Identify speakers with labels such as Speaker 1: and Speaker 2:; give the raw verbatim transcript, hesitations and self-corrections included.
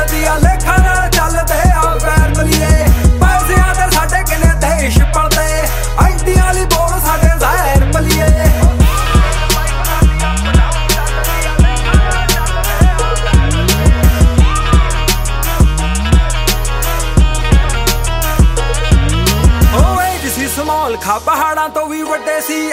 Speaker 1: ਦੀਆਂ ਲੇਖਾਂ ਨਾਲ ਚੱਲਦੇ ਆ ਵੈਰ ਬਲੀਏ ਪੈਸਿਆਂ ਦੇ ਸਾਡੇ ਕਿਨੇ ਦੇਸ਼ ਪਲਦੇ ਆਈਡੀਆਂ ਲਈ ਬੋਲ ਸਾਡੇ ਜ਼ਹਿਰ ਬਲੀਏ ਸਮੌਲ ਖਾ ਪਹਾੜਾਂ ਤੋਂ ਵੀ ਵੱਡੇ ਸੀ